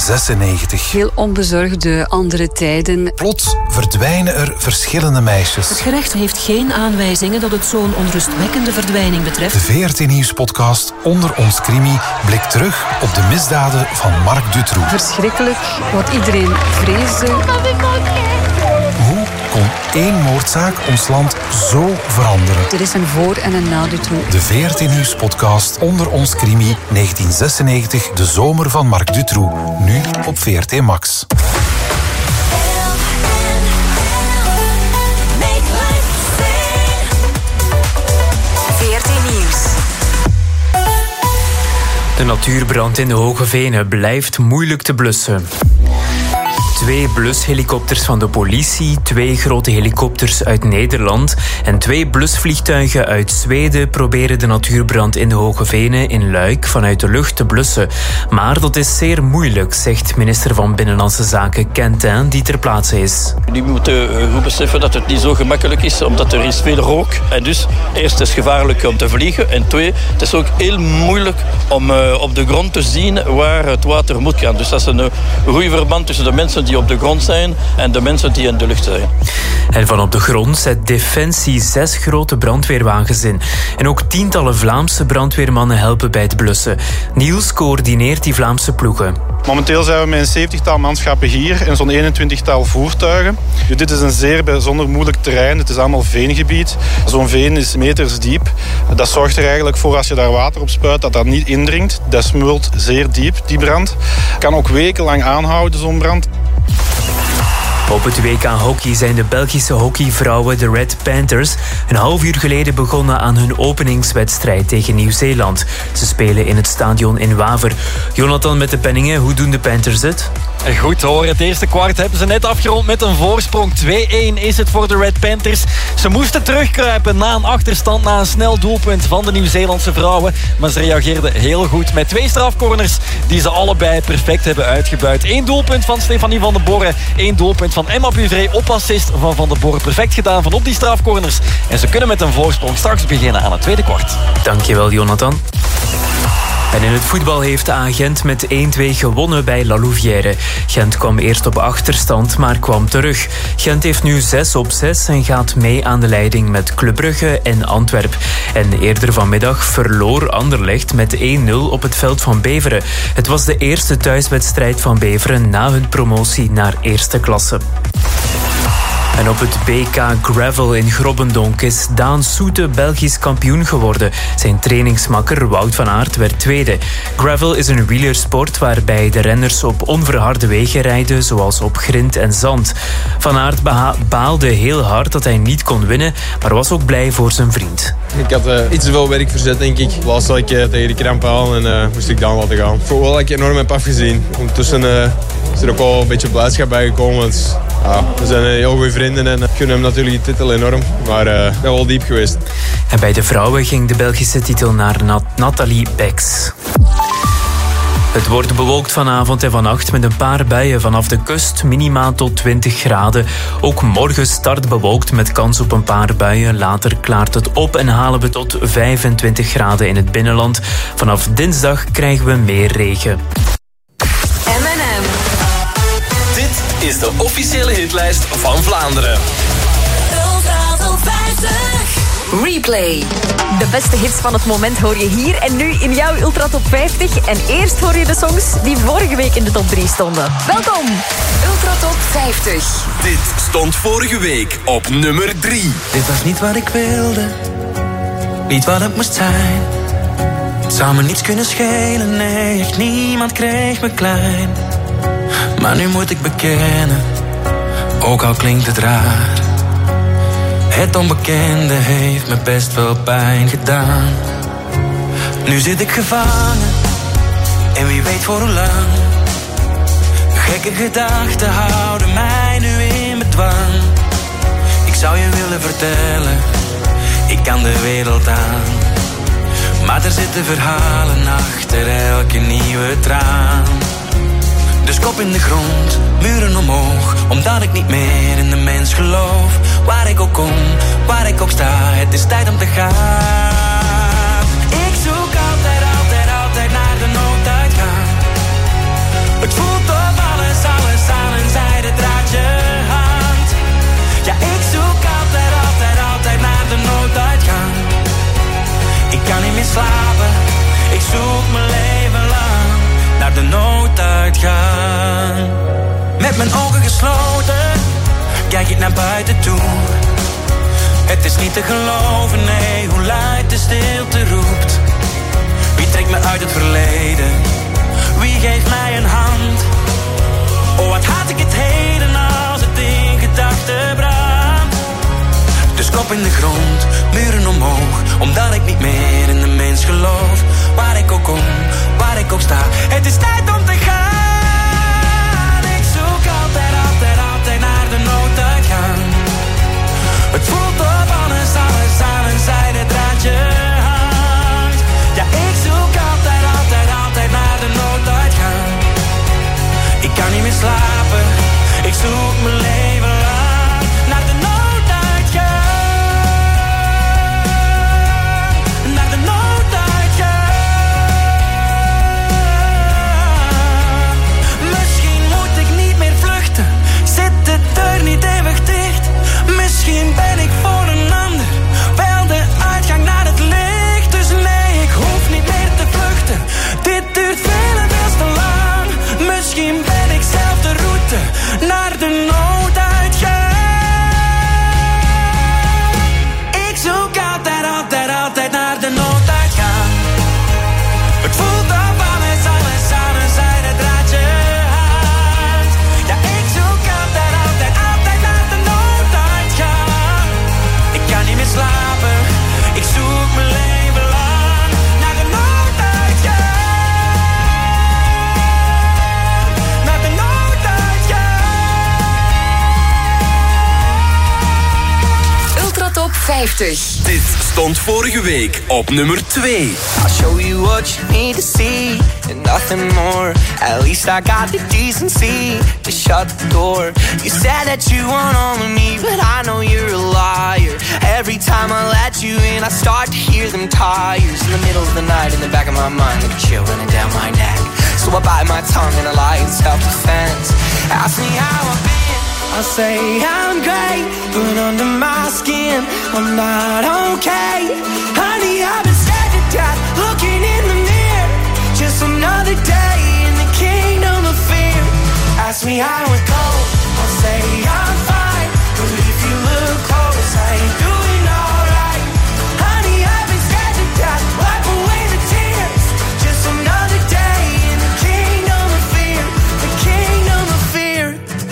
1996. Heel onbezorgde andere tijden. Plots verdwijnen er verschillende meisjes. Het gerecht heeft geen aanwijzingen dat het zo'n onrustwekkende verdwijning betreft. De VRT Nieuws-podcast Onder ons Crimi blikt terug op de misdaden van Marc Dutroux. Verschrikkelijk, wat iedereen vreesde. Hoe kon één moordzaak ons land zo veranderen? Er is een voor- en een na Dutroux. De VRT Nieuws-podcast Onder ons Crimi 1996, de zomer van Marc Dutroux. Nu op VRT Max. VRT Nieuws. De natuurbrand in de Hoge Venen blijft moeilijk te blussen. 2 blushelikopters van de politie, 2 grote helikopters uit Nederland en 2 blusvliegtuigen uit Zweden proberen de natuurbrand in de Hoge Venen in Luik vanuit de lucht te blussen. Maar dat is zeer moeilijk, zegt minister van Binnenlandse Zaken Quentin, die ter plaatse is. Die moeten goed beseffen dat het niet zo gemakkelijk is, omdat er is veel rook. En dus, eerst is het gevaarlijk om te vliegen. En 2, het is ook heel moeilijk om op de grond te zien waar het water moet gaan. Dus dat is een goede verband tussen de mensen die op de grond zijn en de mensen die in de lucht zijn. En van op de grond zet Defensie 6 grote brandweerwagens in. En ook tientallen Vlaamse brandweermannen helpen bij het blussen. Niels coördineert die Vlaamse ploegen. Momenteel zijn we met een 70-tal manschappen hier en zo'n 21-tal voertuigen. Dit is een zeer bijzonder moeilijk terrein. Het is allemaal veengebied. Zo'n veen is meters diep. Dat zorgt er eigenlijk voor, als je daar water op spuit, dat dat niet indringt. Dat smult zeer diep, die brand. Kan ook wekenlang aanhouden, zo'n brand. Op het WK hockey zijn de Belgische hockeyvrouwen, de Red Panthers, een half uur geleden begonnen aan hun openingswedstrijd tegen Nieuw-Zeeland. Ze spelen in het stadion in Waver. Jonathan met de penningen, hoe doen de Panthers het? Goed hoor, het eerste kwart hebben ze net afgerond met een voorsprong. 2-1 is het voor de Red Panthers. Ze moesten terugkruipen na een achterstand, na een snel doelpunt van de Nieuw-Zeelandse vrouwen. Maar ze reageerden heel goed met 2 strafcorners die ze allebei perfect hebben uitgebuit. 1 doelpunt van Stefanie van den Borre, 1 doelpunt van Emma Buvré op assist van Van den Borre. Perfect gedaan van op die strafcorners. En ze kunnen met een voorsprong straks beginnen aan het tweede kwart. Dankjewel, Jonathan. En in het voetbal heeft Gent met 1-2 gewonnen bij La Louvière. Gent kwam eerst op achterstand, maar kwam terug. Gent heeft nu 6-6 en gaat mee aan de leiding met Club Brugge en Antwerp. En eerder vanmiddag verloor Anderlecht met 1-0 op het veld van Beveren. Het was de eerste thuiswedstrijd van Beveren na hun promotie naar eerste klasse. En op het BK Gravel in Grobbendonk is Daan Soete Belgisch kampioen geworden. Zijn trainingsmakker Wout van Aert werd tweede. Gravel is een wielersport waarbij de renners op onverharde wegen rijden, zoals op grind en zand. Van Aert baalde heel hard dat hij niet kon winnen, maar was ook blij voor zijn vriend. Ik had iets te veel werk verzet, denk ik. Laatst zat ik tegen de kramp aan en moest ik Daan laten gaan. Ik voel wel dat ik enorm heb afgezien. Ondertussen is er ook wel een beetje blijdschap bij gekomen. Dus, we zijn heel goede vrienden en gunnen hem natuurlijk die titel enorm. Maar ik ben wel diep geweest. En bij de vrouwen ging de Belgische titel naar Nathalie Beks. Het wordt bewolkt vanavond en vannacht met een paar buien vanaf de kust, minimaal tot 20 graden. Ook morgen start bewolkt met kans op een paar buien. Later klaart het op en halen we tot 25 graden in het binnenland. Vanaf dinsdag krijgen we meer regen. M&M. Dit is de officiële hitlijst van Vlaanderen. Ultra Top 50. Replay. De beste hits van het moment hoor je hier en nu in jouw Ultra Top 50. En eerst hoor je de songs die vorige week in de top 3 stonden. Welkom! Ultra Top 50. Dit stond vorige week op nummer 3. Dit was niet wat ik wilde, niet wat het moest zijn. Het zou me niets kunnen schelen, nee, echt niemand kreeg me klein. Maar nu moet ik bekennen, ook al klinkt het raar. Het onbekende heeft me best wel pijn gedaan. Nu zit ik gevangen, en wie weet voor hoe lang. Gekke gedachten houden mij nu in bedwang. Ik zou je willen vertellen, ik kan de wereld aan. Maar er zitten verhalen achter elke nieuwe traan. Dus kop in de grond, muren omhoog, omdat ik niet meer in de mens geloof. Waar ik ook kom, waar ik ook sta, het is tijd om te gaan. Ik zoek altijd, altijd, altijd naar de nooduitgang. Het voelt toch mijn ogen gesloten, kijk ik naar buiten toe. Het is niet te geloven, nee, hoe luid de stilte roept. Wie trekt me uit het verleden? Wie geeft mij een hand? Oh, wat haat ik het heden als het in gedachten brandt. Dus kop in de grond, muren omhoog, omdat ik niet meer in de mens geloof. Waar ik ook kom, waar ik ook sta, het is tijd om te gaan. Ik zoek altijd, altijd, altijd naar de nooduitgang. Het voelt op alles, alles aan een zijde draadje hangt. Ja, ik zoek altijd, altijd, altijd naar de nooduitgang. Ik kan niet meer slapen, ik zoek mijn leven lang naar de nooduitgang. Naar de nooduitgang. Misschien moet ik niet meer vluchten, zit de deur niet eeuwig dicht. Misschien ben ik voor een ander wel de uitgang naar het licht. Dus nee, ik hoef niet meer te vluchten, dit duurt veel en veel te lang. Misschien ben ik zelf de route naar de nooduitgang. Ik zoek altijd, altijd, altijd naar de nooduitgang. Het voelt op alles, alles aan een zijde draadje hangt. Ja, ik zoek altijd, altijd, altijd naar de nooduitgang. Ik kan niet meer slapen, ik zoek mijn leven lang naar de nooduitgang. Naar de nooduitgang. Ultratop 50. Dit stond vorige week op nummer 2. I'll show you what you need to see and nothing more. At least I got the decency to shut the door. You said that you want all of me, but I know you're a liar. Every time I let you in, I start to hear them tires in the middle of the night, in the back of my mind, like a chill running down my neck. So I bite my tongue and I lie in self-defense. Ask me how I've been, I'll say I'm great, but under my skin, I'm not okay. Honey, I've been scared to death, looking in the mirror. Just another day in the kingdom of fear. Ask me how it goes, I'll say I'm fine, but if you look close, I ain't doing alright. Honey, I've been scared to death, wipe away the tears. Just another day in the kingdom of fear, the kingdom of fear.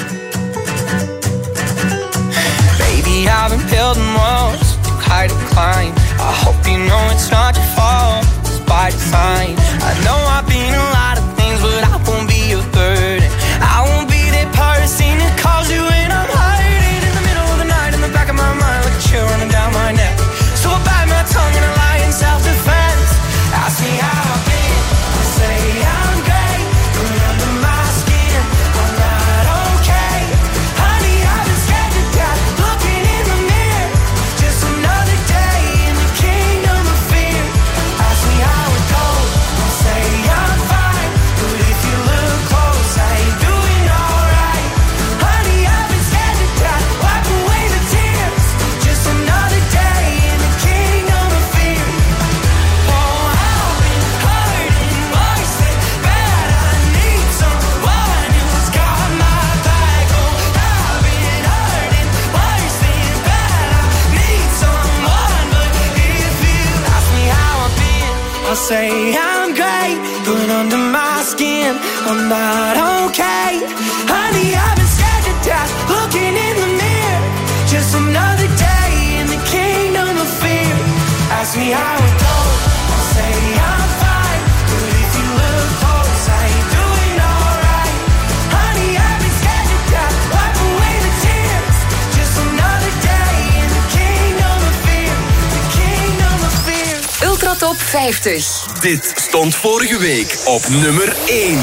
Baby, I've been building walls to hide and climb. I hope you know it's not your fault, it's by design. I know I've been a lot of things, but I won't be a burden. I won't be that person that calls you when I'm hurting. In the middle of the night, in the back of my mind, like a chill running down my neck. So I bite my tongue and I lie in self-defense. Ask me how I've been, I say I'm great, but under my skin, I'm not okay. Honey, I've been scared to death, looking in the mirror. Just another day in the kingdom of fear. Ask me how it goes, I'll say I'm fine, but if you look close, I ain't doing alright. Honey, I've been scared to death, wipe away the tears. Just another day in the kingdom of fear. Oh, I've been hurting worse than bad. I need someone who's got my back. Oh, I've been hurting worse than bad. I need someone, but if you ask me how I've been, I'll say I'm great, but under my skin, I'm not okay. Honey, I've been scared to death, looking in the mirror. Just another day in the kingdom of fear. Ask me how it goes, I'll say I'm fine, but if you look close, I ain't doing alright. Honey, I've been scared to death, wipe away the tears. Just another day in the kingdom of fear, the kingdom of fear. Ultratop 50. Dit stond vorige week op nummer 1.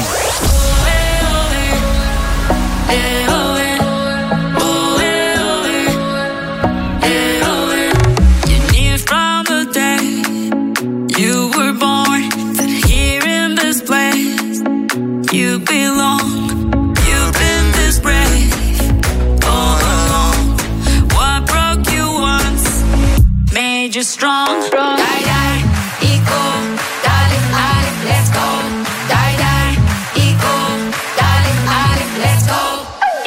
You knew from the day you were born that here in this place you belong. You've been this brave all along. What broke you once made you strong. Die, die, equal, darling, Alif, let's go. Die, die, equal, darling, Alif, let's go.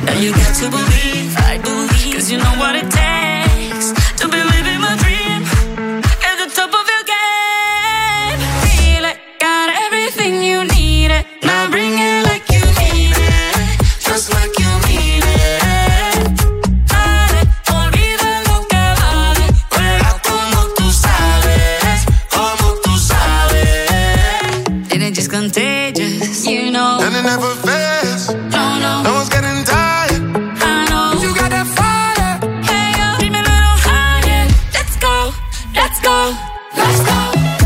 Now you got to believe, I believe, cause you know what it takes to be living my dream at the top of your game. Feel it, got everything you need it. Now bring it like you mean it, just like you mean it. Dale, olvida lo que vale, juega como tú sabes, como tú sabes. It ain't just contagious, you know. And it never fails. No, no one's getting tired. I know. You got that fire. Hey, yo, bring me a little higher. Let's go, let's go, let's go.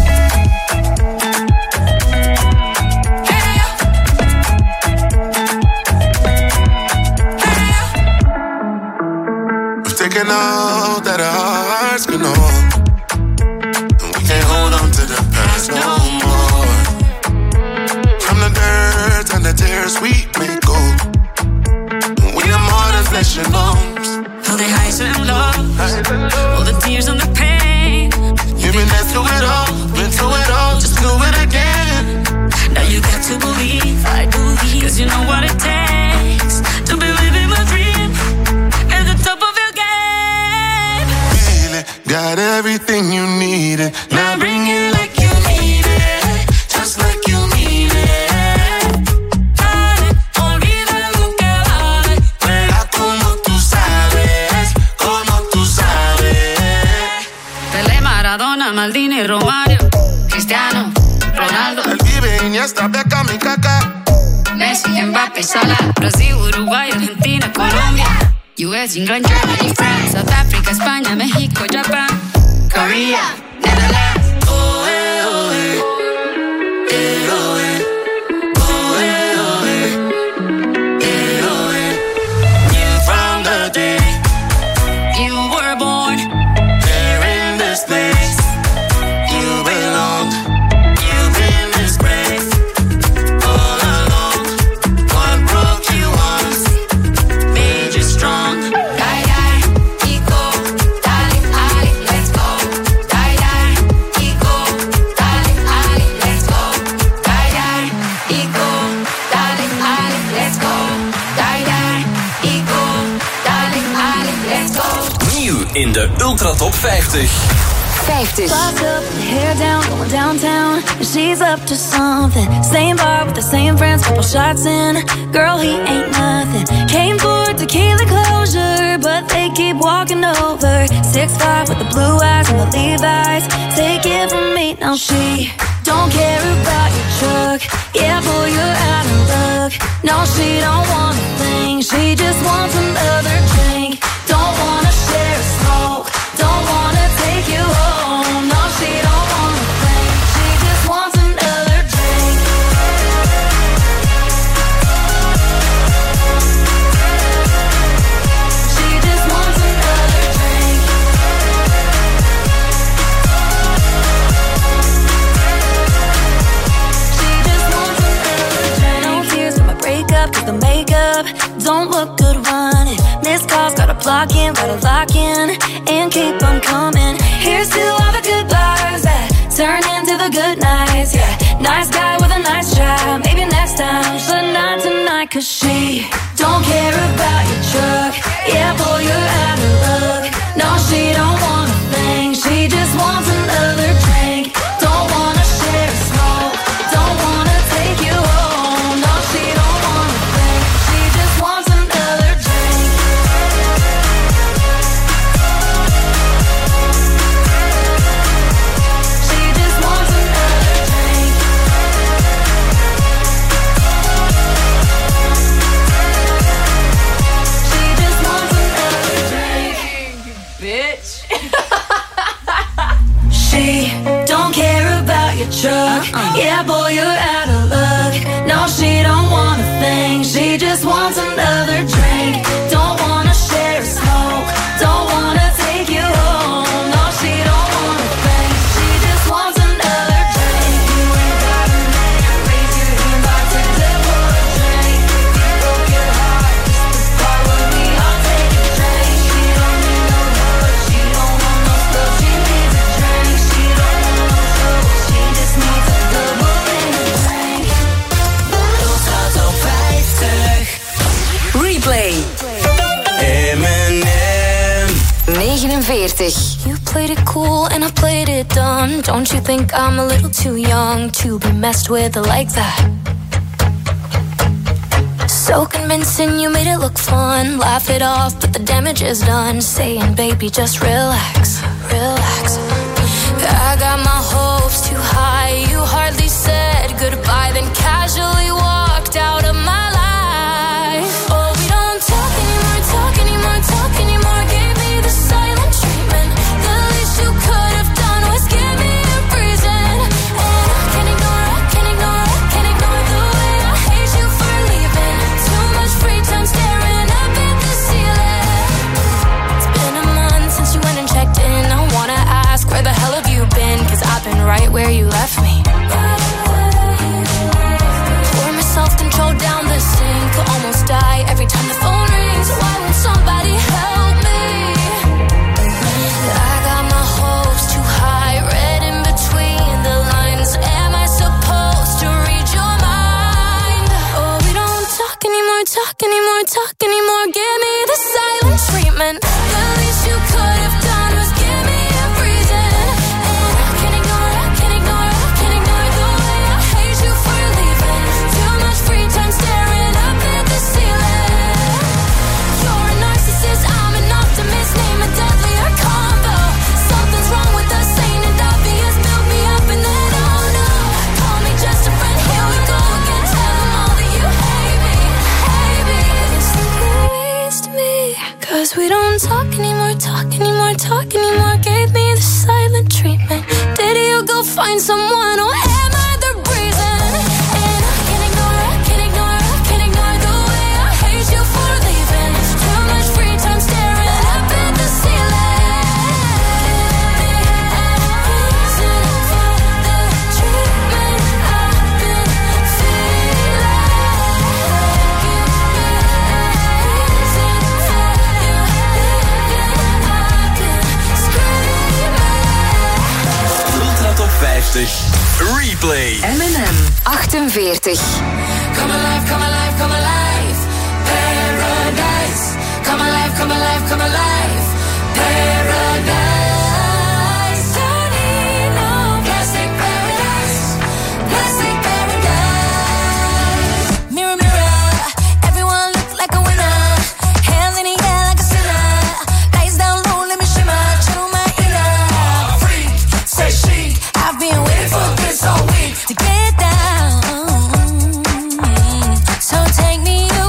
We've taken all that our hearts can hold, and we can't hold on to the past no more. From the dirt and the tears we may go, we are more than flesh and bones. All the highs and lows, all the tears and the pain. You've been there through it all, been through it all, just do it again. Now you got to believe, I believe, cause you know what it takes to be living my dream at the top of your game. Feel it, got everything you needed. Now bring it like you need it, just like you mean it. Dale, olvida lo que vale, juega como tú sabes, como tú sabes. Pelé, Maradona, Maldini, Romario, Cristiano, Ronaldo, El Pibe, Iniesta, Beckham y Kaká, Messi, Mbappé, Salah, Brasil, Uruguay, Argentina, Colombia, US, England, Germany, France, South Africa, España, México, Japan, Korea, Netherlands. oh eh, oh eh, eh, oh eh, oh eh, oh eh, eh, oh eh. You from the day you were born, There in this place, you belong. You've been disgraced all along. What broke you once made you strong. die, die, ego, dale, ali, let's go, die, die, ego, dale, ali, let's go, die, die, ego, dale, ali, let's go, die, die, ego, dale, ali, let's go. Nieuw in de Ultra Top 50. 50. Locked up, hair down, going downtown. And she's up to something. Same bar with the same friends, couple shots in. Girl, he ain't nothing. Came for tequila closure, but they keep walking over. 6'5" with the blue eyes and the Levi's. Take it from me, now she don't care about your truck. Yeah, boy, you're out of luck. No, she don't want a thing. She just wants another drink. Don't wanna share a smoke. Don't wanna take you home. No, she don't want a thing. She just wants another drink. She just wants another drink. She just wants another drink. No tears for my breakup, 'cause the makeup don't look good running. Missed calls, gotta block in, gotta lock in, and keep on coming. Here's to all the good bars that turn into the good nights. Yeah, nice guy with a nice try. Maybe next time, but not tonight, 'cause she don't care about your truck. Yeah, boy, you're out of luck. No, she don't want a thing. She just wants another drink. Don't wanna share a smoke. Don't wanna take you home. No, she don't want a thing. She just wants another drink. She just wants another drink. She just wants another drink. Bitch. She don't care about your truck. Yeah, boy, you're out of luck. No, she don't want a thing. She just wants another drink. Don't wanna share a smoke. Don't wanna take you home. No, she don't want a thing. She just wants another drink. You ain't got a man. Raise your hand, bartender, pour a drink. If you broke your heart, just to part with me, I'll take a drink. She don't need no love. She don't want no stuff. She needs a drink. She don't want no trouble. She just needs a double in a drink. Ultra Top 50. 47. You played it cool and I played it dumb. Don't you think I'm a little too young to be messed with like that? So convincing, you made it look fun. Laugh it off, but the damage is done. Saying, baby, just relax, relax. I got my hopes too high. You hardly said goodbye, then casually walked out of my life. Oh, we don't talk anymore, talk anymore, talk anymore. Gave me the silent treatment. The least you could have done was give me a reason. And I can't ignore, I can't ignore, I can't ignore the way I hate you for leaving. Too much free time staring up at the ceiling. It's been a month since you went and checked in. I wanna ask, where the hell have you been? 'Cause I've been right where you left me. Pour myself control down the sink. Almost die every time the phone rings. Why won't somebody help me? I got my hopes too high, read in between the lines. Am I supposed to read your mind? Oh, we don't talk anymore, talk anymore, talk anymore. Give me the silent treatment. The least you could have done was give me a reason. And I can't ignore, I can't ignore, I can't ignore the way I hate you for leaving. Too much free time staring up at the ceiling. You're a narcissist, I'm an optimist. Name a deadlier combo. Something's wrong with us, ain't it obvious? Build me up and then oh no. Call me just a friend, here we go again. Tell them all that you hate me, hate me. Simply waste me. 'Cause we don't talk anymore, talk anymore, talk anymore. Gave me the silent treatment. Did you go find someone or am I the reason? And I can't ignore, I can't ignore, I can't ignore the way I hate you for leaving. Too much free time staring up at the ceiling. Reason for the treatment I've been feeling. Reason for you living I've been screaming. Ultra Top 50 Replay. M&M 48. Come alive, come alive, come alive. Paradise. Come alive, come alive, come alive. Paradise. Don't need no plastic paradise. Plastic paradise. Mirror, mirror. Everyone look like a winner. Hands in the air like a sinner. Lights down low, let me shimmer. Channel my inner. Freak, say chic. I've been waiting for this all week to get down. So take me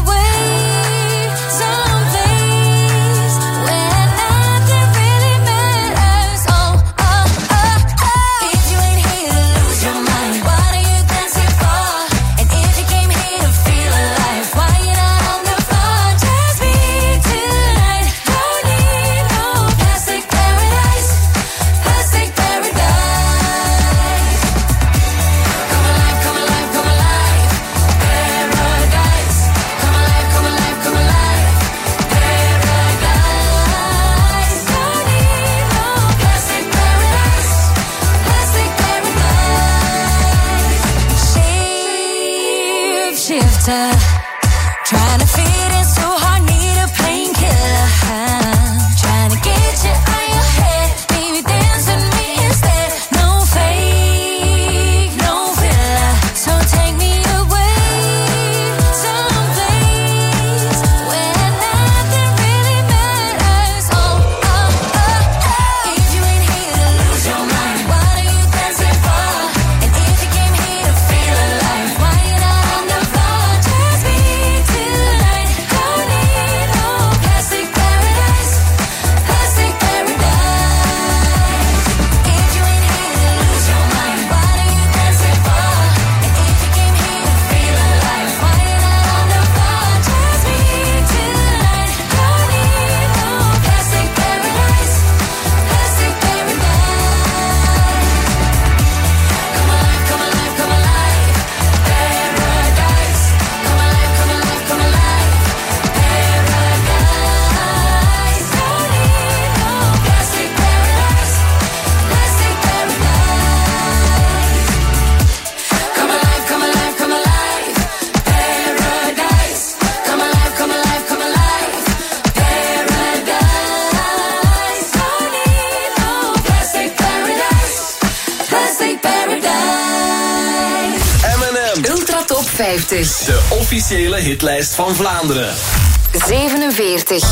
50. De officiële hitlijst van Vlaanderen. 47.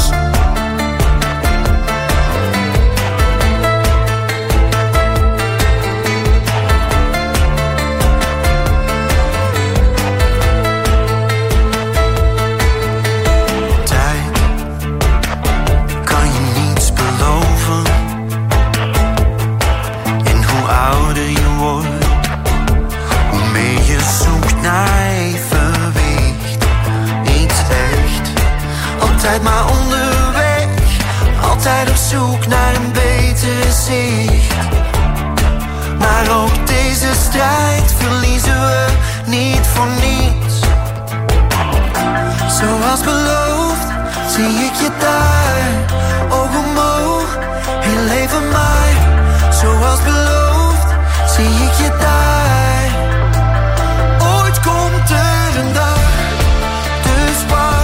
Maar onderweg, altijd op zoek naar een beter zicht. Maar ook deze strijd verliezen we niet voor niets. Zoals beloofd, zie ik je daar, oog omhoog, heel even maar. Zoals beloofd, zie ik je daar. Ooit komt er een dag, dus wacht.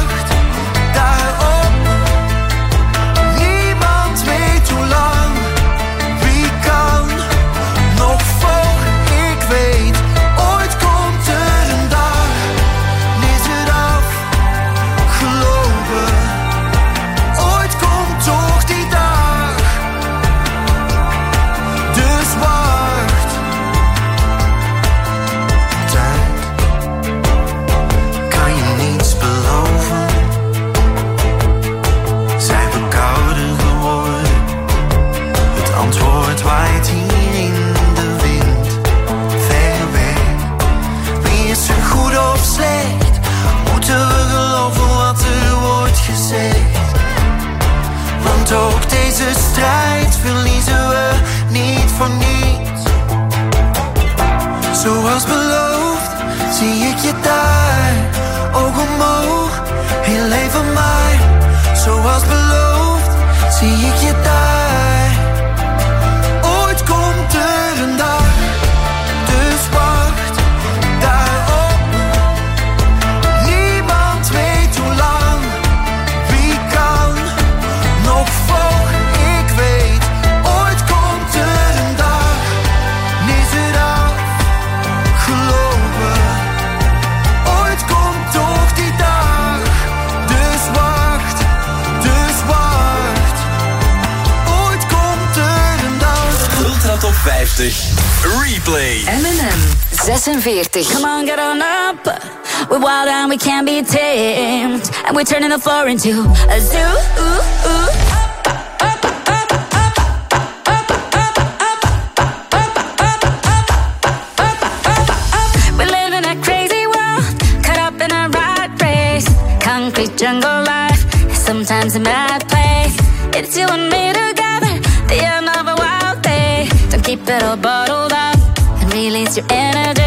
Want ook deze strijd verliezen we niet voor niets. Zoals beloofd, zie ik je daar, oog omhoog, heel even maar. Zoals beloofd, zie ik je daar. Ooit komt er een dag, dus wacht daarop. Niemand weet hoe lang, wie kan, nog voor ik weet. Ooit komt er een dag, is het afgelopen. Ooit komt toch die dag, dus wacht, dus wacht. Ooit komt er een dag. Ultra Top 50 Replay. Eminem 46. Come on, get on up. We're wild and we can't be tamed. And we're turning the floor into a zoo. We live in a crazy world, caught up in a rat race. Concrete jungle life, sometimes a mad place. It's you and me together, the end of a wild day. Don't keep it all bottled up and release your energy.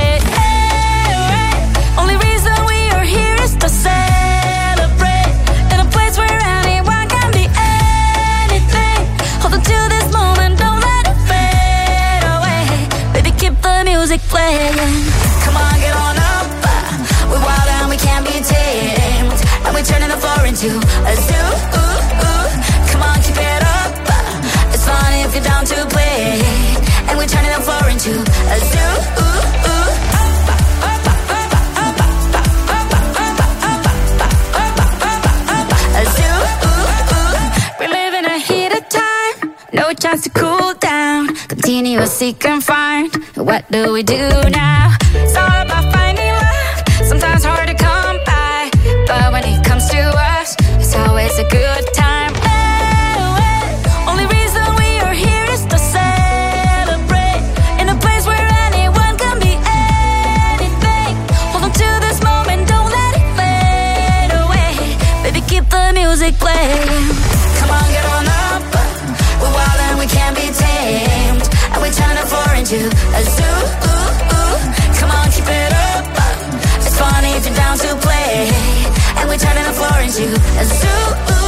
Only reason we are here is to celebrate in a place where anyone can be anything. Hold on to this moment, don't let it fade away. Baby, keep the music playing. Come on, get on up. We're wild and we can't be tamed. And we're turning the floor into a zoo. Come on, keep it up. It's fun if you're down to play. And we're turning the floor into a zoo. No chance to cool down. Continuous seek and find. What do we do now? It's all about finding love. Sometimes hard to come by, but when it comes to us, it's always a good time. Only reason we are here is to celebrate in a place where anyone can be anything. Hold on to this moment, don't let it fade away. Baby, keep the music playing. Come on, get on up. We're wild and we can't be tamed. And we turn the floor into a zoo. Come on, keep it up. It's funny if you're down to play. And we're turning the floor into a zoo.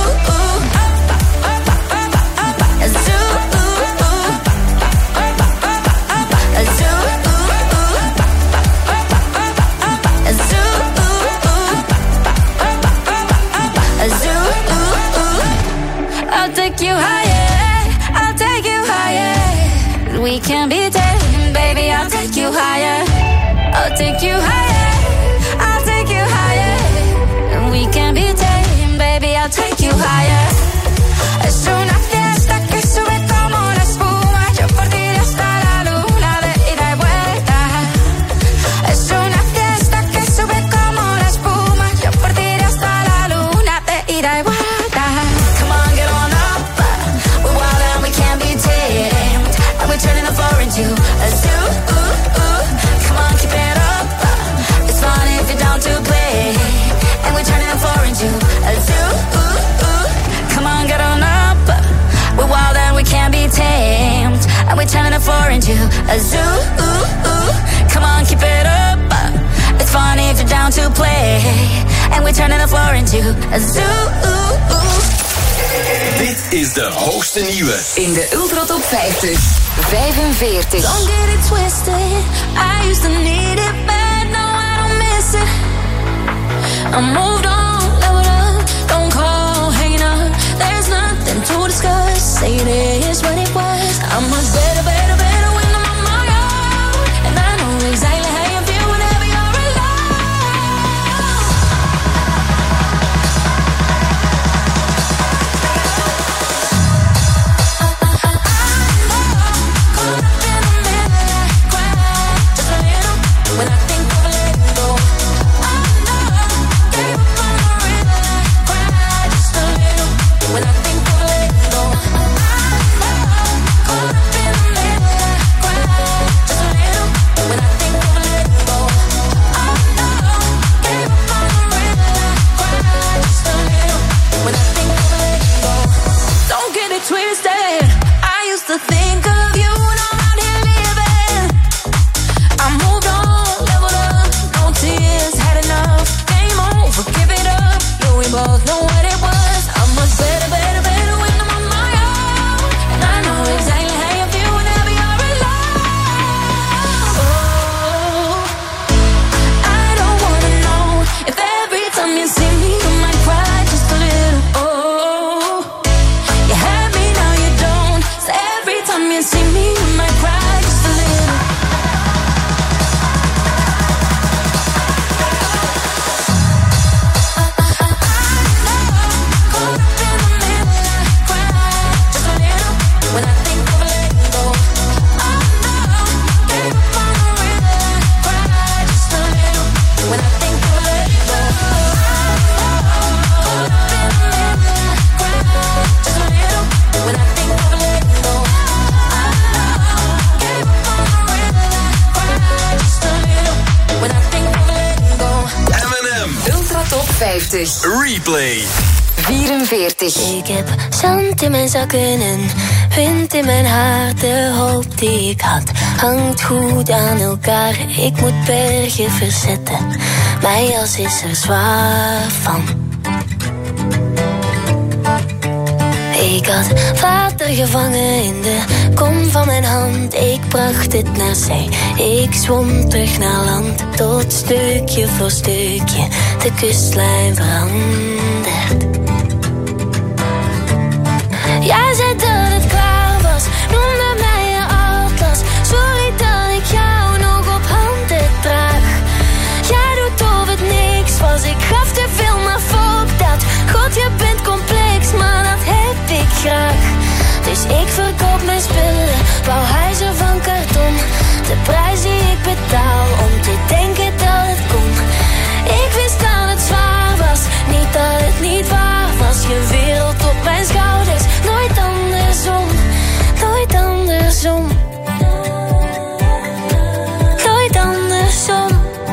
A zoo. A zoo. A zoo. A zoo. I'll take you higher. I'll take you higher. We can be tamed, baby. I'll take you higher. I'll take you higher. I'll take a zoo. Come on, keep it up. It's fun if you're down to play. And we're turning the floor into a zoo. Dit is de hoogste nieuwe. In de Ultra Top 50. 45. Don't get it twisted. I used to need it, but now I don't miss it. I moved on, leveled up. Don't call, hanging up. There's nothing to discuss. Say it is what it was. I'm much better when I'm on my own. And I know exactly how you feel whenever you're alone. When I think of letting go, I know, gave up on the river, cried just a little. When I think of letting go, I know, caught up in the middle, cried just a little. When I think of letting go, I know, gave up on the river, cried just a little. When I think of letting go, don't get it twisted. I used to think of you, now I'm here living. I moved on. Tears, had enough, game over, give it up. Yeah, we both know what it was. I'm much better when I'm on my own. And I know exactly how you feel whenever you're alone. Oh, I don't wanna know if every time you see me you might cry just a little. Oh, you had me, now you don't. So every time you see me you might cry just a little. When I think of letting go, I know, gave up on the river, cried just a little. When I think of letting go, I know, caught up in the middle, cried just a little. When I think of letting go, I know, gave up on the river, cried just a little. When I think of letting go. M&M Ultra Top 50. Replay 44. Ik heb zand in mijn zakken en wind in mijn haar. De hoop die ik had hangt goed aan elkaar. Ik moet bergen verzetten, mijn jas is er zwaar van. Ik had water gevangen in de kom van mijn hand. Ik bracht het naar zee, ik zwom terug naar land. Tot stukje voor stukje de kustlijn verandert. Jij zei dat het klaar was, noemde mij je atlas. Sorry dat ik jou nog op handen draag. Jij doet of het niks was, ik gaf te veel, maar fuck dat. God, je bent complex, maar dat heb ik graag. Dus ik verkoop mijn spullen, bouw huizen van karton. De prijs die ik betaal om te denken dat het kon. Ik wist dat het zwaar was, niet dat het niet waar was. Je wereld op mijn schouders, nooit andersom, nooit andersom. Nooit andersom.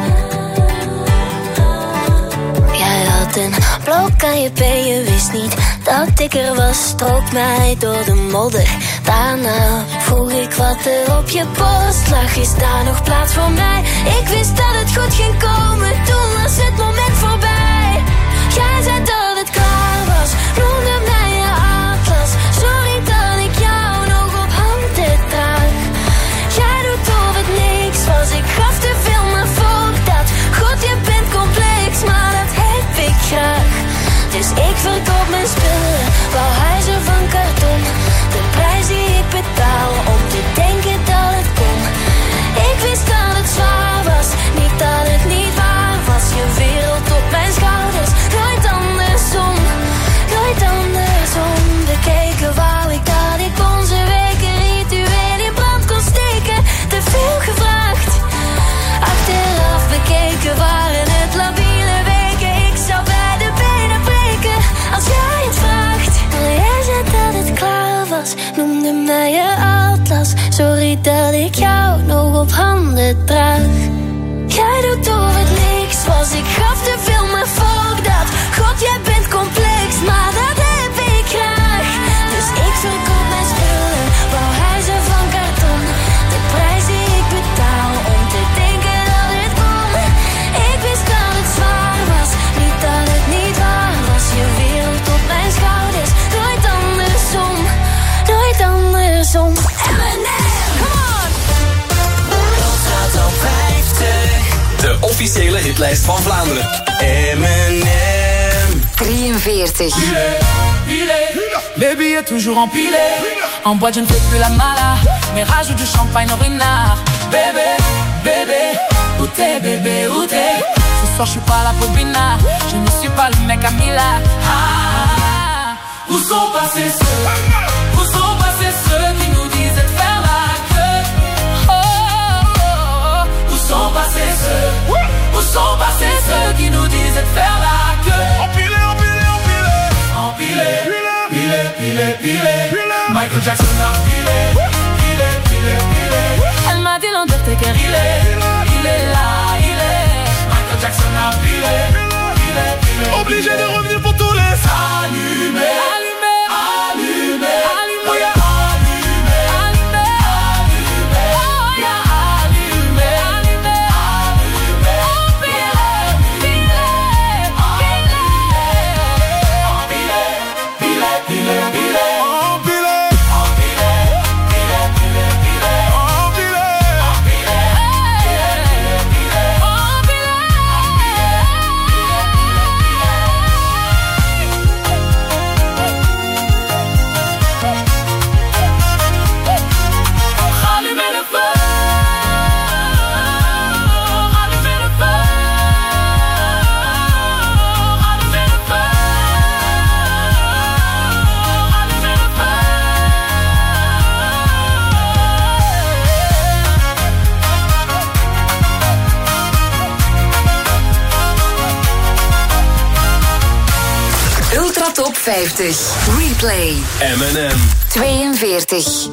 Jij had een blok aan je been, je wist niet dat ik er was. Strook mij door de modder, daarna vroeg ik wat er op je borst lag. Is daar nog plaats voor mij? Ik wist dat het goed ging komen, toen was het moment voorbij. Jij zei dat het klaar was, noemde mij je atlas. Sorry dat ik jou nog op handen draag. Jij doet of het niks was, ik gaf te veel, maar fuck dat. God, je bent complex, maar dat heb ik graag. Dus ik verkoop mijn spullen, bouw huizen van karton. De prijs die ik betaal om te denken dat het kon. Ik wist dat het zwaar was, niet dat het niet waar was. Je wereld op mijn schouders, nooit andersom, nooit andersom. Bekeken wou ik dat ik onze weken ritueel in brand kon steken. Te veel gevraagd, achteraf bekeken waren het labiele weken. Ik zou bij de benen breken als jij het vraagt. Maar jij zei dat het klaar was, noemde mij je atlas. Sorry dat ik jou nog op handen draag. Jij doet of het niks was, ik gaf te veel, maar fuck dat. God, jij bent complex, maar dat heb ik graag. Dus ik verkoop mijn spullen, bouw huizen van karton. De prijs die hitlijst van Vlaanderen. M&M 43. Baby est toujours empilé. En boîte je ne fais plus la mala, mais rajoute du champagne au renard. Bébé, bébé, où t'es bébé, où t'es? Ce soir je suis pas là pour Bina, je ne suis pas le mec à Mila. Où sont passés ceux qui nous disaient de faire la queue? Où sont passés ceux qui nous disaient de faire la queue? Empilé, Michael Jackson a pilé. Elle m'a dit l'Undertaker, il est là. Michael Jackson a pilé. Obligé de revenir pour tous les allumer. Top 50. Replay. M&M 42.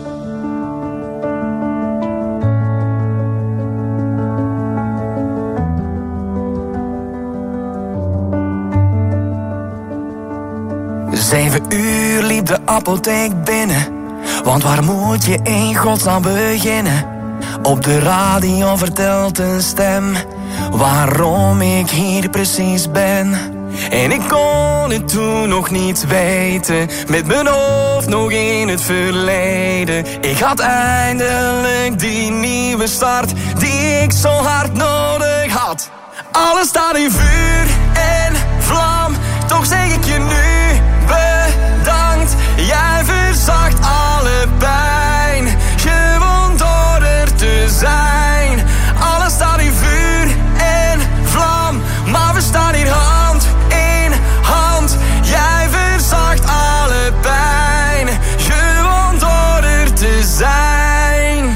Zeven uur liep de apotheek binnen, want waar moet je in godsnaam beginnen? Op de radio vertelt een stem waarom ik hier precies ben. En ik kon het toen nog niet weten, met mijn hoofd nog in het verleden. Ik had eindelijk die nieuwe start die ik zo hard nodig had. Alles staat in vuur en vlam, toch zeg ik je nu bedankt. Jij verzacht alle pijn, gewoon door er te zijn. Alles staat in vuur en vlam, maar we staan hier hand in hand. Jij verzacht alle pijn, gewoon door er te zijn.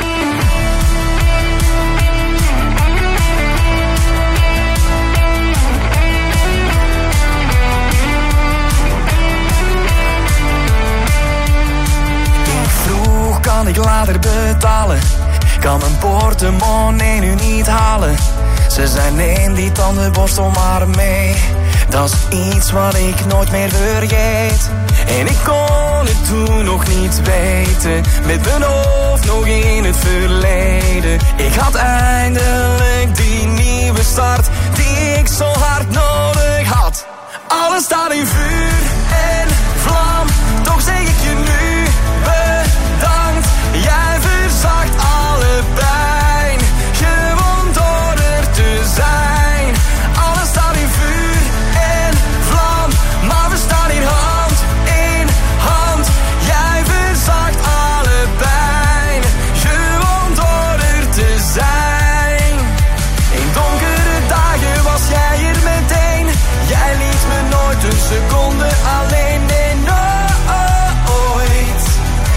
Ik vroeg, kan ik later betalen? Kan mijn portemonnee nu niet halen? Ze zei neem die tandenborstel maar mee. Dat is iets wat ik nooit meer vergeet. En ik kon het toen nog niet weten, met mijn hoofd nog in het verleden. Ik had eindelijk die nieuwe start die ik zo hard nodig had. Alles staat in vuur en vlam, toch zeg ik je nu bedankt. Jij verzacht alle pijn, gewoon door er te zijn. Alles staat in vuur en vlam, maar we staan hier hand in hand. Jij verzacht alle pijn, gewoon door er te zijn. In donkere dagen was jij er meteen. Jij liet me nooit een seconde alleen. Nee, nooit.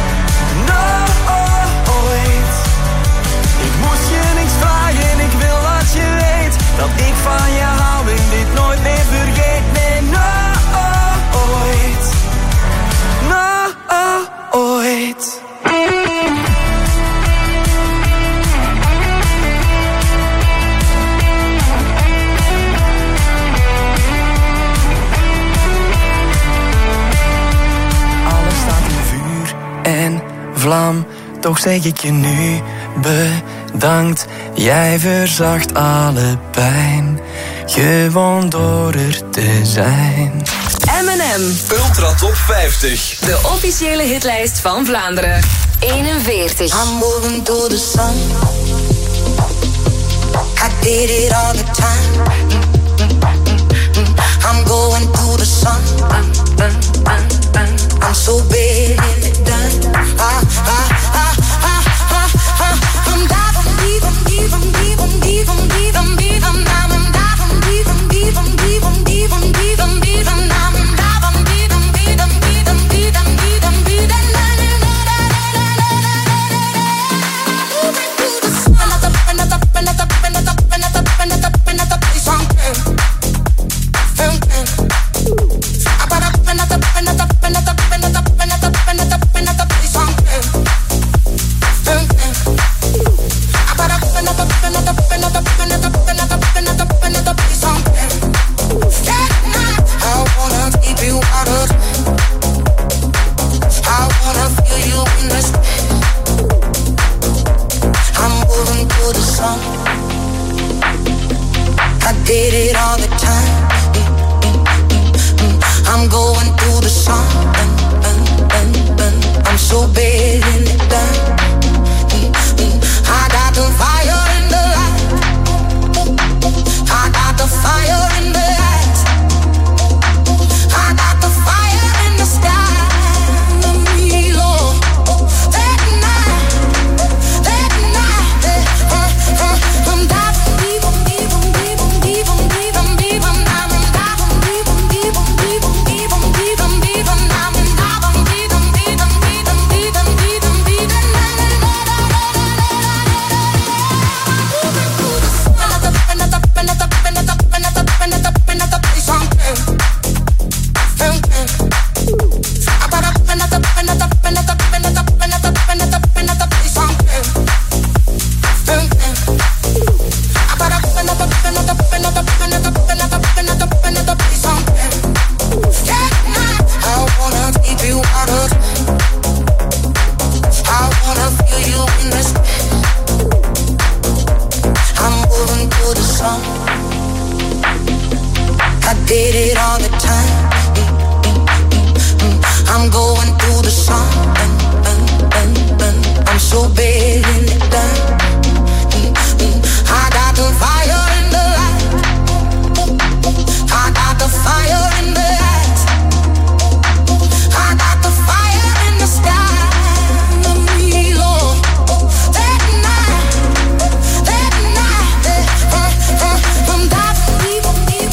Nooit. Ik moest je niks vragen, ik wil dat je weet dat ik van je hou en dit nooit meer vergeet. Nee, nooit. Nooit. Alles staat in vuur en vlam, toch zeg ik je nu bedankt. Jij verzacht alle pijn, gewoon door er te zijn. M&M Ultra Top 50. De officiële hitlijst van Vlaanderen. 41. I'm moving through the sun. I did it all the time. I'm going through the sun. I'm so bad in it done. I'm did it all the time. I'm going through the sun. I'm so bad in it done. I got the fire in the light. I got the fire in the light. I got the fire in the sky. Me, Lord. That night, I'm diving deep, did it all the time. I'm going through the sun. I'm so bad in it done. I got the fire in the light. I got the fire in the light. I got the fire in the sky. Me, Lord. That night, I'm diving deep.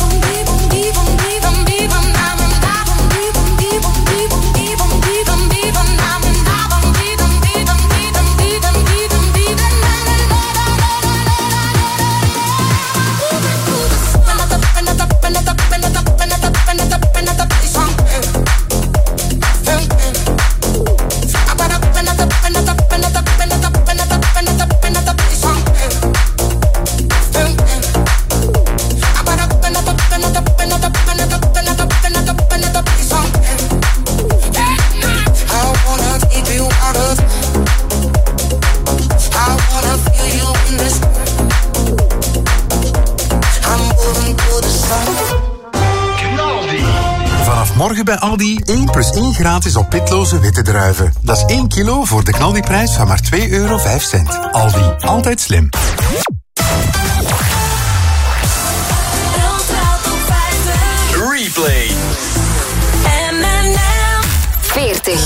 Morgen bij Aldi 1 + 1 gratis op pitloze witte druiven. Dat is 1 kilo voor de knaldiprijs van maar €2,05. Aldi, altijd slim. Replay. M&M 40.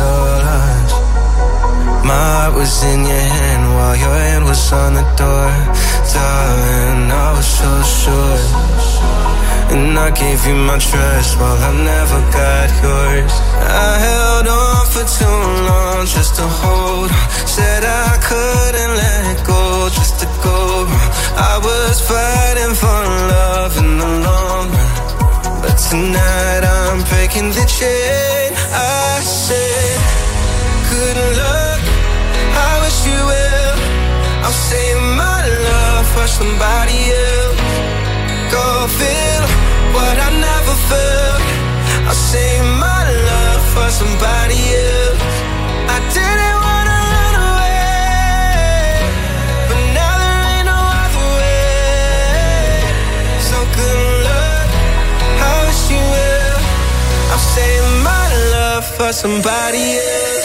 My heart was in your hand while your hand was on the door. Darling, I was so sure. And I gave you my trust while I never got yours. I held on for too long just to hold on. Said I couldn't let go just to go. I was fighting for love in the long run, but tonight I'm breaking the chain. I said, good luck, I wish you well. I'll save my love for somebody else. Go feel what I never felt. I'll save my love for somebody else. I didn't wanna run away, but now there ain't no other way. So good luck, I wish you well. I'll save my love for somebody else.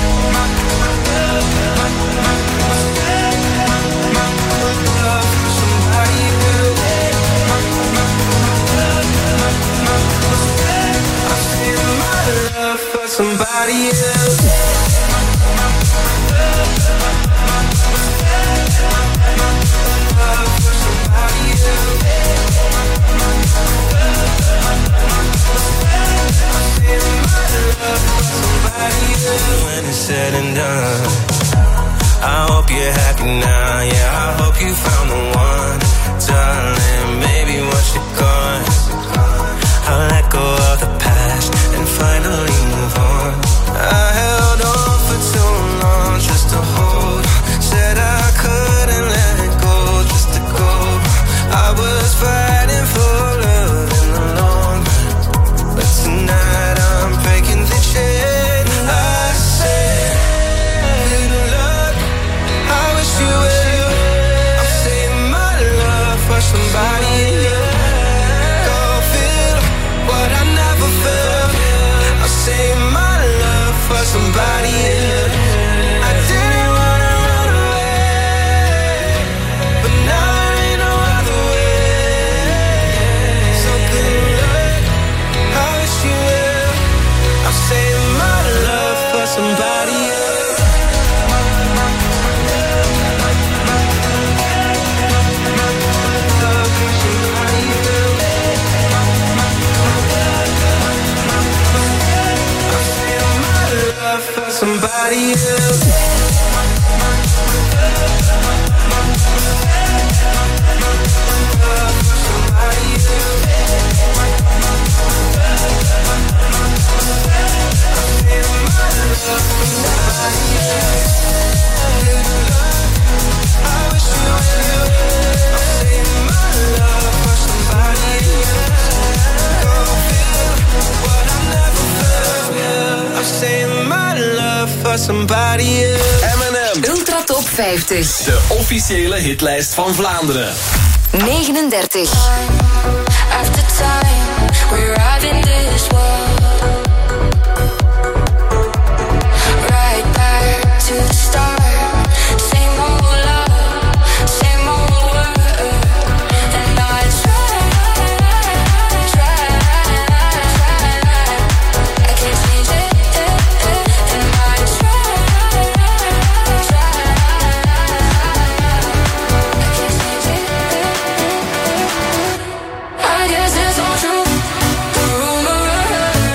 Love for somebody somebody else. When it's said and done, I hope you're happy now. Yeah, I hope you found the one, darling. Maybe once you're gone, I'll let go of the past and finally move on. I held on for too long just to hold. Said I couldn't let it go just to go. I was fighting for love in the long run, but tonight I'm breaking the chain. I said, good luck, I wish you well. I'm saving my love for somebody else. Go feel what I never felt. I'm saving my love for somebody else. I didn't wanna run away, but now there ain't no other way. So good luck, I wish you well. I'm saving my love for somebody else. For somebody else. M&M Ultra Top 50. De officiële hitlijst van Vlaanderen. 39. After time, we arrive in this world. Right back to the start. Same old love, same old word. And I try. I can't change it. And I try. I can't change it. I guess it's all true. The rumor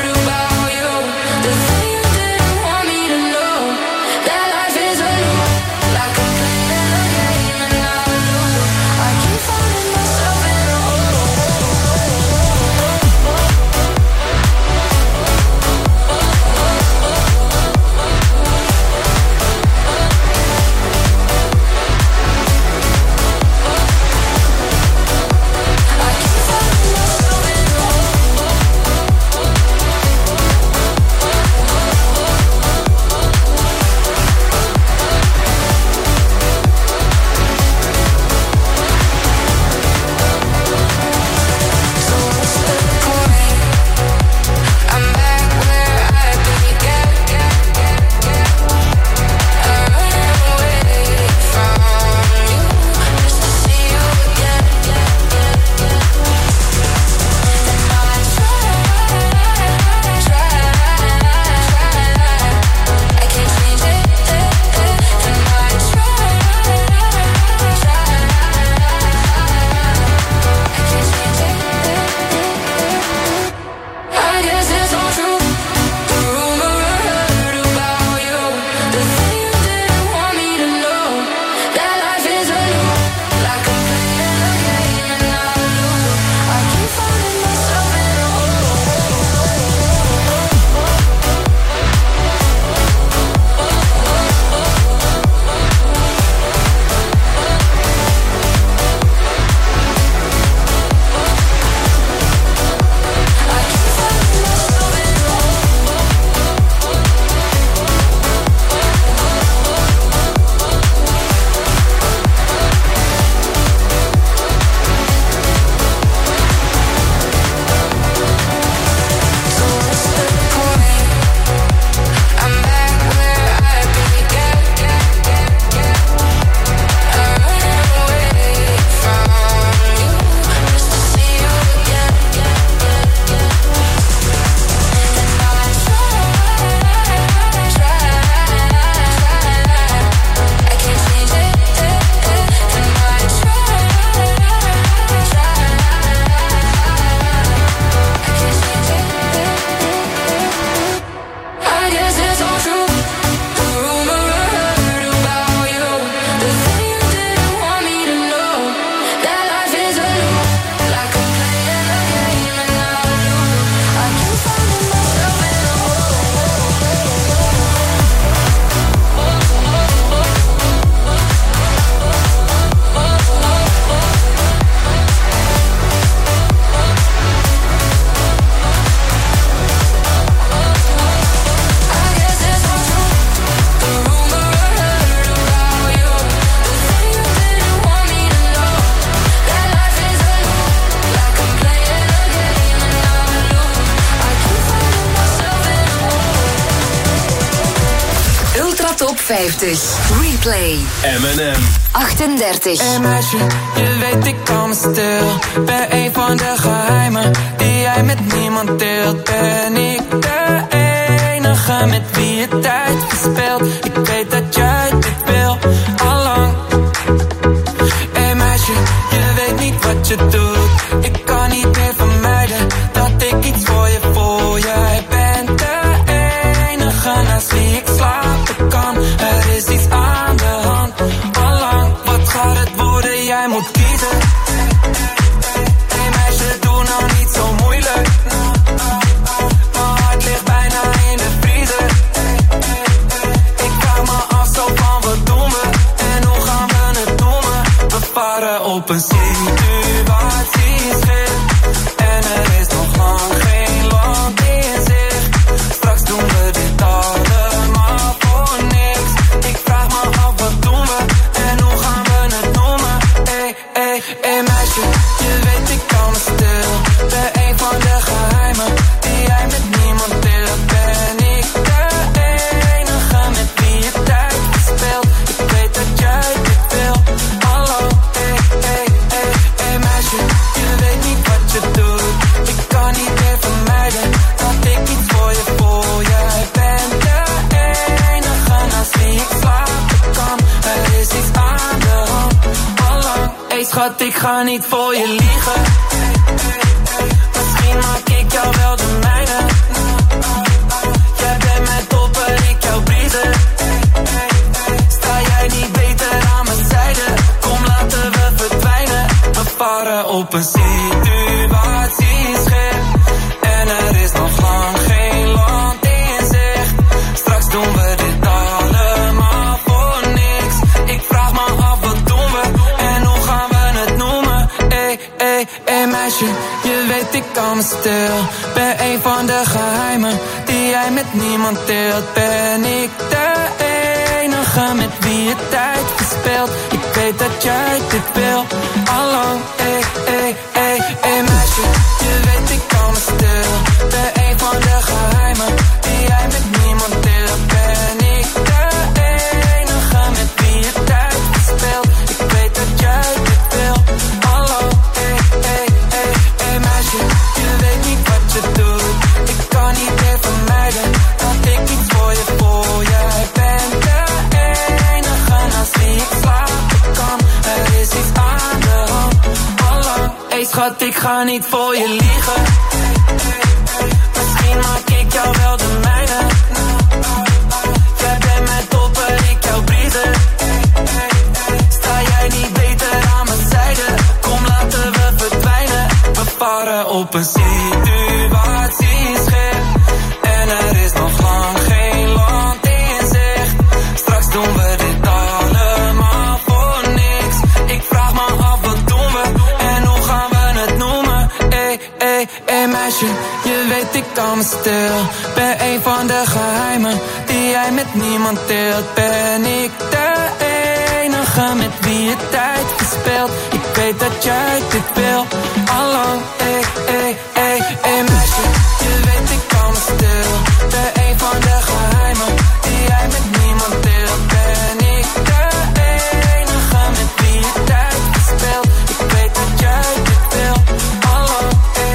Top 50. Replay. M&M. 38. Hey meisje, je weet ik kan me stil. Ben een van de geheimen die jij met niemand deelt. Ben ik de enige met wie je tijd verspeelt. Ik weet dat jij dit wil, allang. Hey meisje, je weet niet wat je doet. Ik kan niet meer vermijden dat ik iets voor je voel. Jij bent de enige naast wie ik slapen kan. Er is iets aan de hand, allang. Wat gaat het worden? Jij moet kiezen. Hey meisje, doe nou niet zo moeilijk. Mijn hart ligt bijna in de vriezer. Ik vraag me af zo van wat doen we en hoe gaan we het noemen. We varen op een situatieschip en er is nog lang geen land in zicht. Straks doen we dit allemaal voor niks. Ik vraag me af wat doen we en hoe gaan we het noemen. Hey meisje, je weet ik kan me stil. Ben een van de geheimen die jij met niemand deelt. Ben ik de enige met wie je tijd verspeelt. Ik weet dat jij dit wil, hallo. Hey meisje, je weet niet wat je doet. Ik kan niet meer vermijden dat ik iets voor je voel. Jij bent de enige naast wie ik slapen kan. Er is iets aan de hand, allang. Hey schat, ik ga niet voor je liegen. Misschien maak ik jou wel de mijne. Jij bent mijn topper, ik jou briezen. Sta jij niet beter aan mijn zijde? Kom, laten we verdwijnen. We varen op een situatieschip en er is nog lang geen land in zicht. Straks doen we dit allemaal voor niks. Ik vraag me af wat doen we en hoe gaan we het noemen. Hey meisje, je weet ik kan me stil. Ben een van de geheimen die jij met niemand deelt. Ben ik de enige met wie je tijd verspeelt. Ik weet dat jij dit wil, allang. Hey meisje, je weet ik kan me stil. Ben een van de geheimen die jij met niemand deelt. Ben ik de enige met wie je tijd verspeelt. Ik weet dat jij dit wil, allang. Hey meisje, je weet niet wat je doet. Ik kan niet meer vermijden dat ik iets voor je voel. Jij bent de enige naast wie ik slapen kan. Er is iets aan de hand, allang. Hey schat, ik ga niet voor je liegen. Misschien maak ik jou wel de mijne. Jij bent mijn topper, ik jou briezen. Sta jij niet beter aan mijn zijde? Kom, laten we verdwijnen. We varen op een situatieschip en er is nog lang geen land in zicht. Straks doen we dit allemaal voor niks. Ik vraag me af wat doen we en hoe gaan we het noemen. Hey meisje, je weet ik kan me stil. Ben een van de geheimen die jij met niemand deelt. Ben ik de enige met wie je tijd verspeelt. Ik weet dat jij dit wil, allang. Hey meisje, je weet ik kan me stil. Ben een van de geheimen die jij met niemand deelt. Ben ik de enige met wie je tijd verspeelt. Ik weet dat jij dit wil, allang.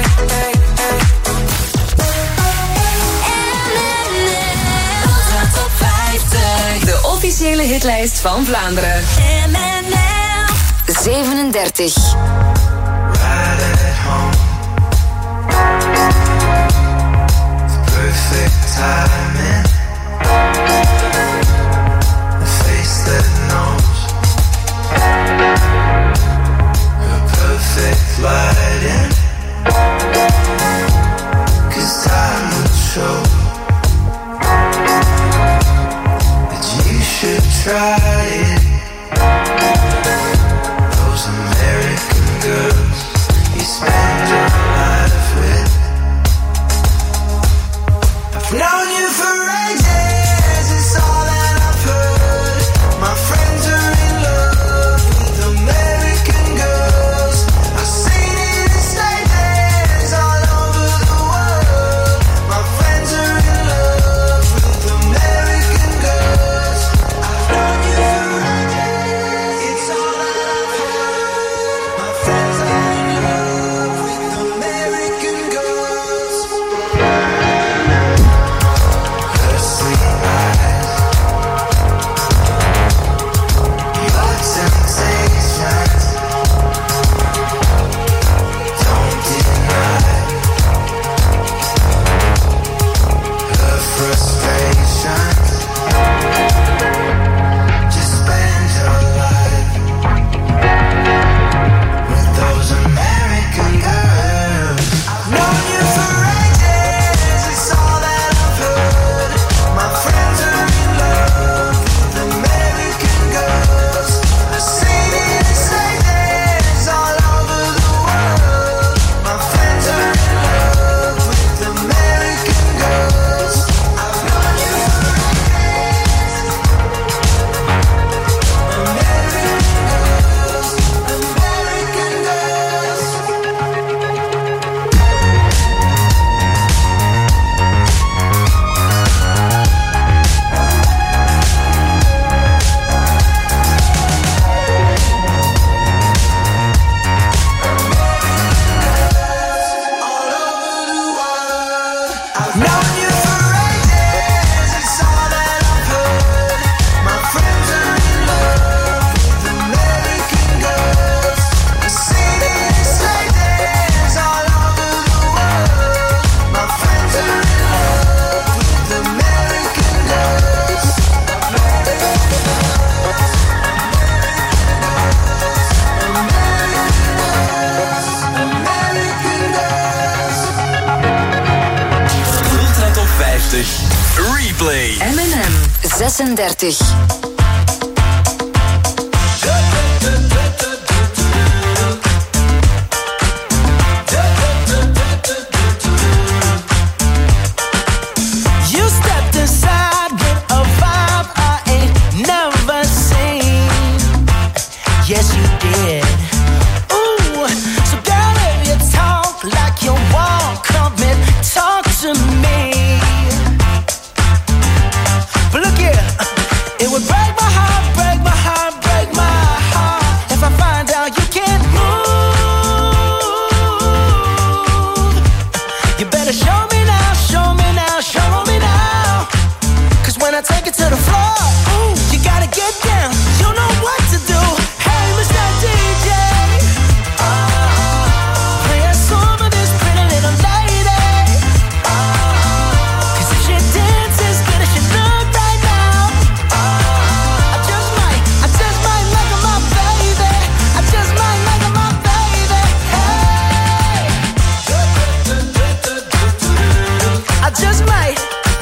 Top 50. De officiële hitlijst van Vlaanderen. 37. Perfect timing. A face that knows. A perfect lighting. 'Cause time will show that you should try it. Those American girls you spend your life with. I've known you for ages, it's all that I've heard. My friends are in love with American girls. I've seen it in stages all over the world. My friends are in love with American girls. 50. Replay. M&M 36. You stepped inside with a vibe I ain't never seen. Yes, you did. Ooh, so girl, if you talk like you want, come and talk to me. But look here, it would break my heart, break my heart, break my heart if I find out you can't move. You better show me now, show me now, show me now. 'Cause when I take it to the floor, ooh, you gotta get down. You know what to do. Hey, Mr. DJ, play a song of this pretty little lady. 'Cause if she dances as good as she look right now, I just might like her, my baby. I just might like her, my baby. Hey, I just might.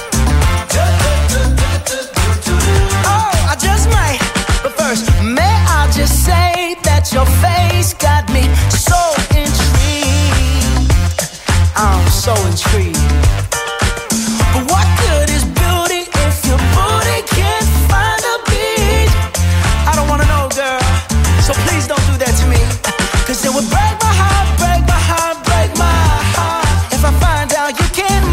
Oh, I just might. But first, may I just say that your face got me so intrigued. I'm so intrigued. But what good is beauty if your booty can't find a beat? I don't wanna know, girl, so please don't do that to me. 'Cause it would break my heart, break my heart, break my heart if I find out you can't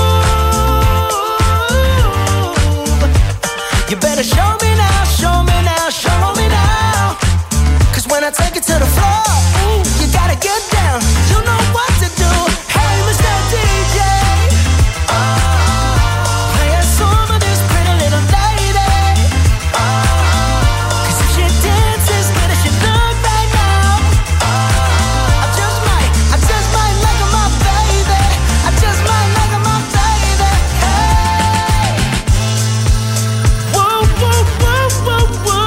move. You better show me now, show me now, show me now. 'Cause when I take it to the floor, ooh, you gotta get down. You know what to do. Hey, Mr. DJ, play a song of this pretty little lady. 'Cause if she dances as good as she look right now, I just might like her, my baby. I just might like her, my baby. Hey, whoa, whoa, whoa, whoa, whoa.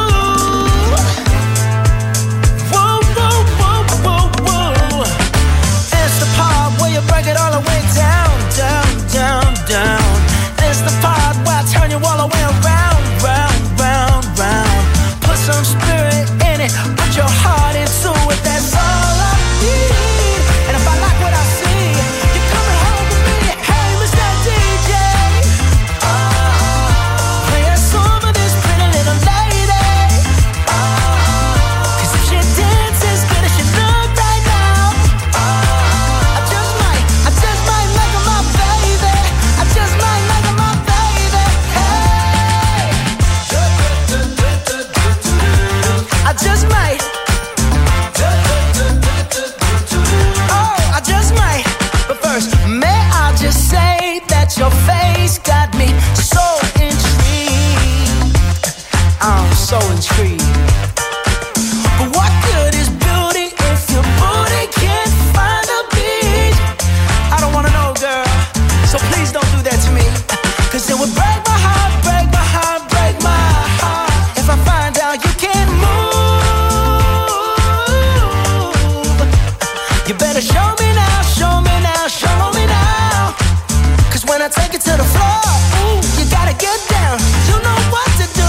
Whoa, whoa, whoa, whoa, whoa. It's the part where you break it all the way down, down, down, down. It's the part where I turn you all the way around, round, round, round. Put some spirit in it, put your heart into it. That's all I need. And if I like what I see, you're coming home with me. Hey, Mr. DJ, play a song of this pretty little lady. 'Cause if she dances as good as she look right now, I just might like her, my baby. I just might like her, my baby. Hey, I just might. Oh, I just might. But first, may I just say that your face got me so intrigued. I'm so intrigued. But what good is beauty if your booty can't find a beat? I don't wanna know, girl, so please don't do that to me. 'Cause it would break my heart, break my heart, break my heart if I find out you can't move. You better show me now, show me now, show me now. 'Cause when I take it to the floor, ooh, you gotta get down. You know what to do.